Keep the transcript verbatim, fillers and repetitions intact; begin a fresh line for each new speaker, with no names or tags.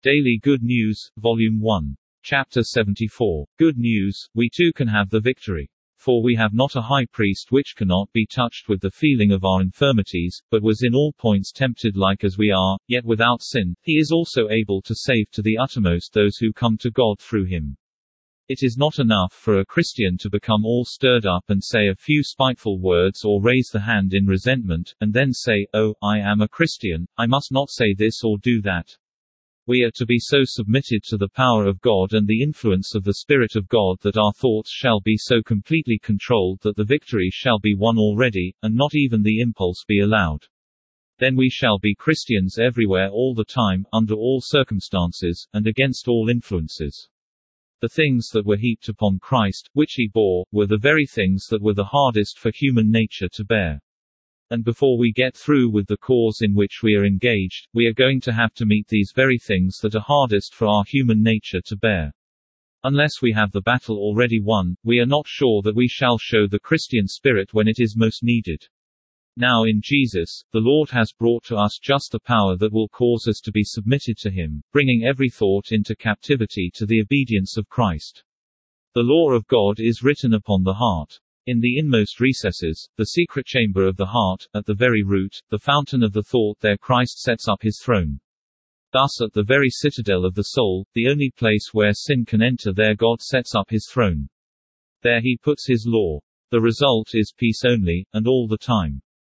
Daily Good News, Volume one. Chapter seventy-four. Good News, we too can have the victory. For we have not a high priest which cannot be touched with the feeling of our infirmities, but was in all points tempted like as we are, yet without sin. He is also able to save to the uttermost those who come to God through him. It is not enough for a Christian to become all stirred up and say a few spiteful words or raise the hand in resentment, and then say, "Oh, I am a Christian, I must not say this or do that." We are to be so submitted to the power of God and the influence of the Spirit of God that our thoughts shall be so completely controlled that the victory shall be won already, and not even the impulse be allowed. Then we shall be Christians everywhere all the time, under all circumstances, and against all influences. The things that were heaped upon Christ, which he bore, were the very things that were the hardest for human nature to bear. And before we get through with the cause in which we are engaged, we are going to have to meet these very things that are hardest for our human nature to bear. Unless we have the battle already won, we are not sure that we shall show the Christian spirit when it is most needed. Now in Jesus, the Lord has brought to us just the power that will cause us to be submitted to him, bringing every thought into captivity to the obedience of Christ. The law of God is written upon the heart. In the inmost recesses, the secret chamber of the heart, at the very root, the fountain of the thought, there Christ sets up his throne. Thus at the very citadel of the soul, the only place where sin can enter, there God sets up his throne. There he puts his law. The result is peace only, and all the time.